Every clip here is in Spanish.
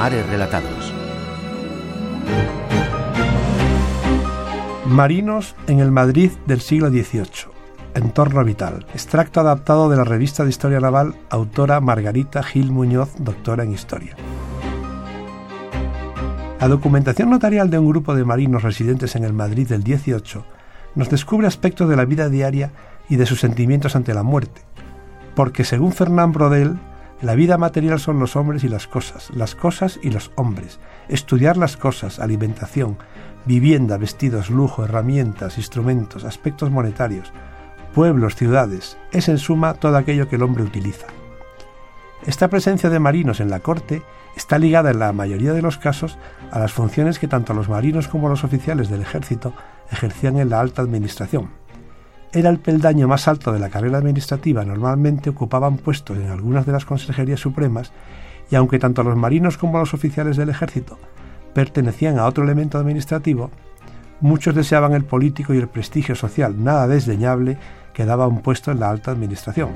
Mares Relatados. Marinos en el Madrid del siglo XVIII. Entorno vital. Extracto adaptado de la revista de Historia Naval, autora Margarita Gil Muñoz, doctora en Historia. La documentación notarial de un grupo de marinos residentes en el Madrid del XVIII nos descubre aspectos de la vida diaria y de sus sentimientos ante la muerte, porque según Fernán Brodel, la vida material son los hombres y las cosas y los hombres, estudiar las cosas, alimentación, vivienda, vestidos, lujo, herramientas, instrumentos, aspectos monetarios, pueblos, ciudades, es en suma todo aquello que el hombre utiliza. Esta presencia de marinos en la corte está ligada en la mayoría de los casos a las funciones que tanto los marinos como los oficiales del ejército ejercían en la alta administración. Era el peldaño más alto de la carrera administrativa, normalmente ocupaban puestos en algunas de las consejerías supremas, y aunque tanto los marinos como los oficiales del ejército pertenecían a otro elemento administrativo, muchos deseaban el político y el prestigio social nada desdeñable que daba un puesto en la alta administración.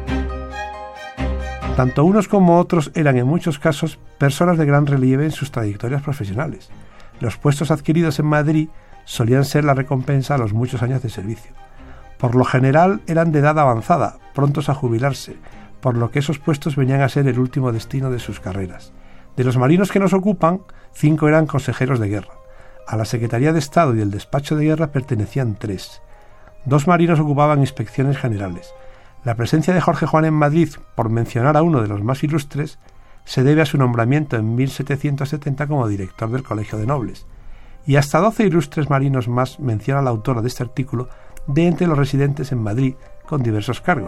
Tanto unos como otros eran en muchos casos personas de gran relieve en sus trayectorias profesionales. Los puestos adquiridos en Madrid solían ser la recompensa a los muchos años de servicio. Por lo general eran de edad avanzada, prontos a jubilarse, por lo que esos puestos venían a ser el último destino de sus carreras. De los marinos que nos ocupan, 5 eran consejeros de guerra. A la Secretaría de Estado y el Despacho de Guerra pertenecían 3. 2 marinos ocupaban inspecciones generales. La presencia de Jorge Juan en Madrid, por mencionar a uno de los más ilustres, se debe a su nombramiento en 1770 como director del Colegio de Nobles. Y hasta 12 ilustres marinos más menciona la autora de este artículo de entre los residentes en Madrid con diversos cargos.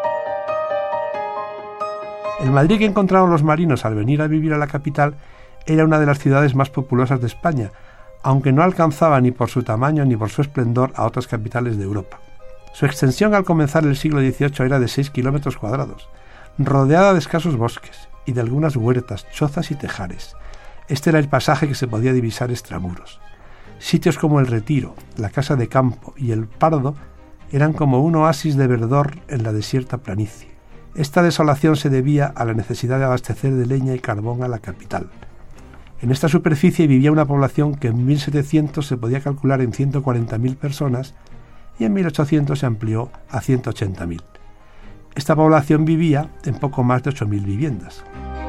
El Madrid que encontraron los marinos al venir a vivir a la capital era una de las ciudades más populosas de España, aunque no alcanzaba ni por su tamaño ni por su esplendor a otras capitales de Europa. Su extensión al comenzar el siglo XVIII era de 6 kilómetros cuadrados, rodeada de escasos bosques y de algunas huertas, chozas y tejares. Este era el pasaje que se podía divisar extramuros. Sitios como el Retiro, la Casa de Campo y el Pardo eran como un oasis de verdor en la desierta planicie. Esta desolación se debía a la necesidad de abastecer de leña y carbón a la capital. En esta superficie vivía una población que en 1700 se podía calcular en 140.000 personas y en 1800 se amplió a 180.000. Esta población vivía en poco más de 8.000 viviendas.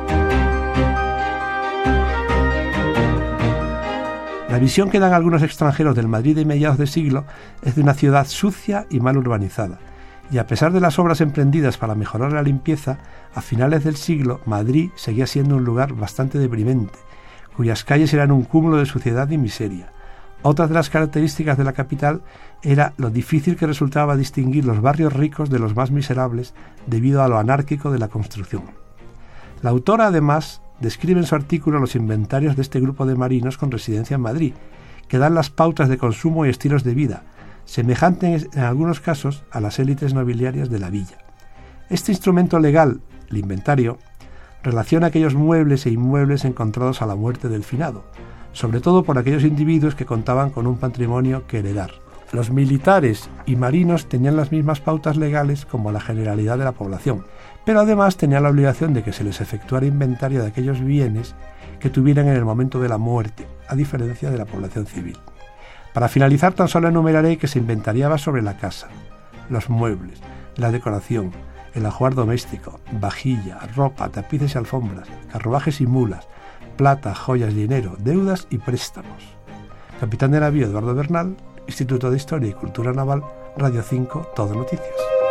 La visión que dan algunos extranjeros del Madrid de mediados de siglo es de una ciudad sucia y mal urbanizada, y a pesar de las obras emprendidas para mejorar la limpieza, a finales del siglo Madrid seguía siendo un lugar bastante deprimente, cuyas calles eran un cúmulo de suciedad y miseria. Otra de las características de la capital era lo difícil que resultaba distinguir los barrios ricos de los más miserables debido a lo anárquico de la construcción. La autora, además, describe en su artículo los inventarios de este grupo de marinos con residencia en Madrid, que dan las pautas de consumo y estilos de vida, semejantes en algunos casos a las élites nobiliarias de la villa. Este instrumento legal, el inventario, relaciona aquellos muebles e inmuebles encontrados a la muerte del finado, sobre todo por aquellos individuos que contaban con un patrimonio que heredar. Los militares y marinos tenían las mismas pautas legales como la generalidad de la población, pero además tenían la obligación de que se les efectuara inventario de aquellos bienes que tuvieran en el momento de la muerte, a diferencia de la población civil. Para finalizar, tan solo enumeraré que se inventariaba sobre la casa, los muebles, la decoración, el ajuar doméstico, vajilla, ropa, tapices y alfombras, carruajes y mulas, plata, joyas, dinero, deudas y préstamos. Capitán de navío Eduardo Bernal, Instituto de Historia y Cultura Naval, Radio 5, Todo Noticias.